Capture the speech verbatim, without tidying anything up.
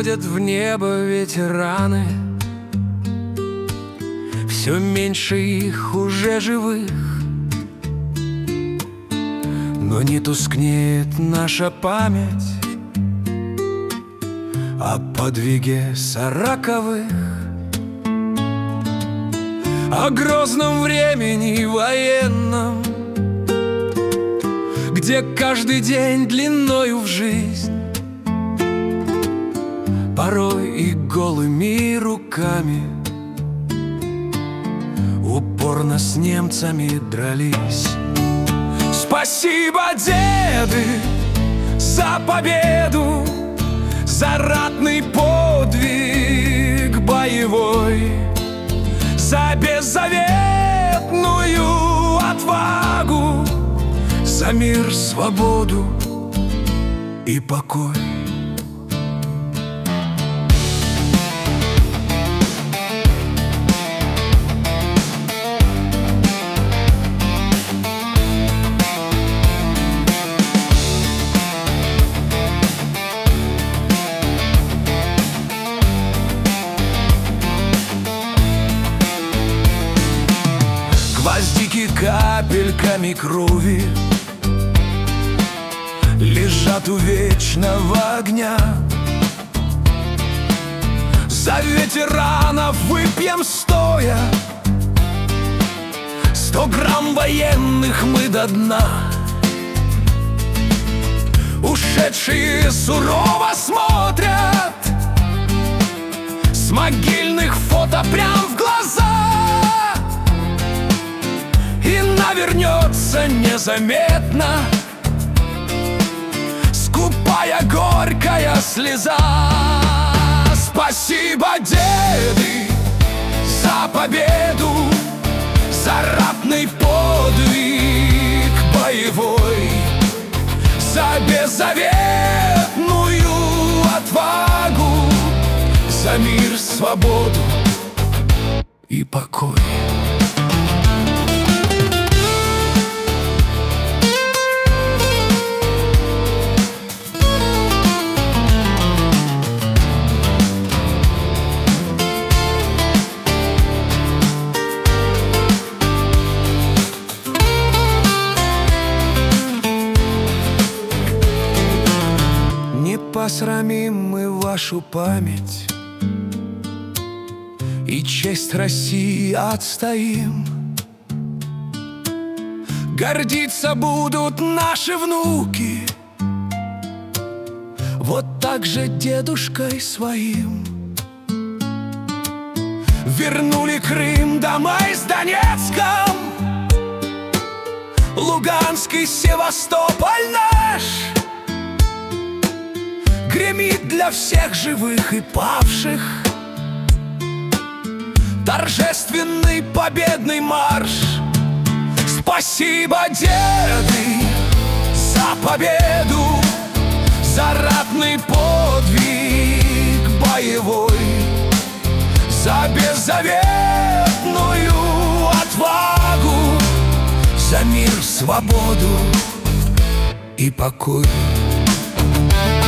уходят в небо ветераны. Все меньше их уже живых, но не тускнеет наша память о подвиге сороковых, о грозном времени военном, где каждый день длиною в жизнь, порой и голыми руками упорно с немцами дрались. Спасибо, деды, за победу, за ратный подвиг боевой, за беззаветную отвагу, за мир, свободу и покой. Гвоздики капельками крови лежат у вечного огня. За ветеранов выпьем стоя сто грамм военных мы до дна. Ушедшие сурово смотрят с могильных фото прям в глаза, и навернется незаметно скупая горькая слеза. Спасибо, деды, за победу, за ратный подвиг боевой, за беззаветную отвагу, за мир, свободу и покой. Посрамим мы вашу память и честь России отстоим. Гордиться будут наши внуки вот так же дедушкой своим. Вернули Крым, дома с Донецком, Луганск и Севастополь наш. Гремит для всех живых и павших торжественный победный марш. Спасибо, деды, за победу, за ратный подвиг боевой, за беззаветную отвагу, за мир, свободу и покой.